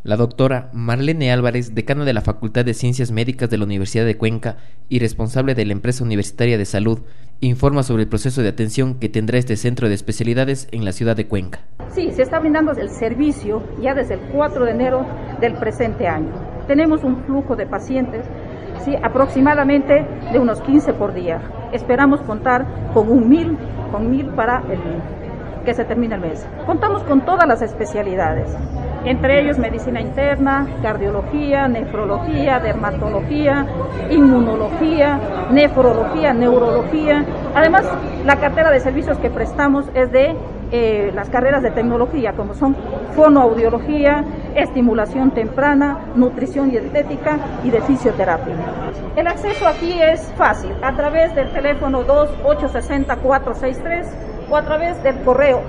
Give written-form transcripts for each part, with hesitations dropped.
La doctora Marlene Álvarez, decana de la Facultad de Ciencias Médicas de la Universidad de Cuenca y responsable de la empresa universitaria de salud, informa sobre el proceso de atención que tendrá este centro de especialidades en la ciudad de Cuenca. Sí, se está brindando el servicio ya desde el 4 de enero del presente año. Tenemos un flujo de pacientes, sí, aproximadamente de unos 15 por día. Esperamos contar con mil para que se termine el mes. Contamos con todas las especialidades, entre ellos medicina interna, cardiología, nefrología, dermatología, inmunología, nefrología, neurología. Además, la cartera de servicios que prestamos es de las carreras de tecnología, como son fonoaudiología, estimulación temprana, nutrición y dietética y de fisioterapia. El acceso aquí es fácil, a través del teléfono 2860-463 o a través del correo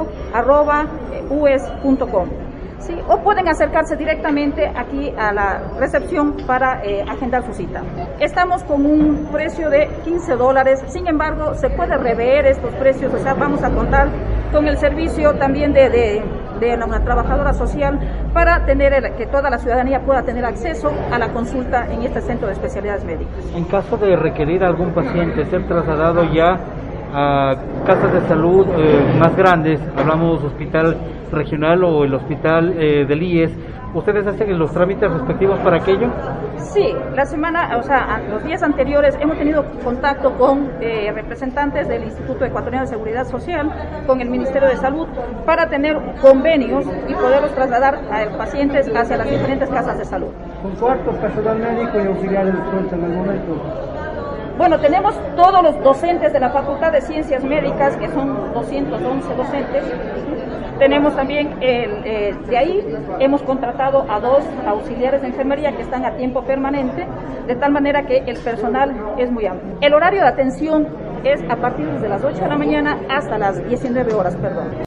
info@ues.com. Sí, o pueden acercarse directamente aquí a la recepción para agendar su cita. Estamos con un precio de $15, sin embargo, se puede rever estos precios, o sea, vamos a contar con el servicio también de una trabajadora social para tener que toda la ciudadanía pueda tener acceso a la consulta en este centro de especialidades médicas. En caso de requerir a algún paciente ser trasladado ya a casas de salud más grandes, hablamos hospital regional o el hospital del IES, ¿ustedes hacen los trámites respectivos para aquello? Sí, los días anteriores hemos tenido contacto con representantes del Instituto Ecuatoriano de Seguridad Social, con el Ministerio de Salud, para tener convenios y poderlos trasladar a pacientes hacia las diferentes casas de salud. ¿Con cuánto personal médico y auxiliares cuentan en el momento? Bueno, tenemos todos los docentes de la Facultad de Ciencias Médicas, que son 211 docentes. Tenemos también, de ahí hemos contratado a 2 auxiliares de enfermería que están a tiempo permanente, de tal manera que el personal es muy amplio. El horario de atención es a partir de las 8 de la mañana hasta las 19 horas,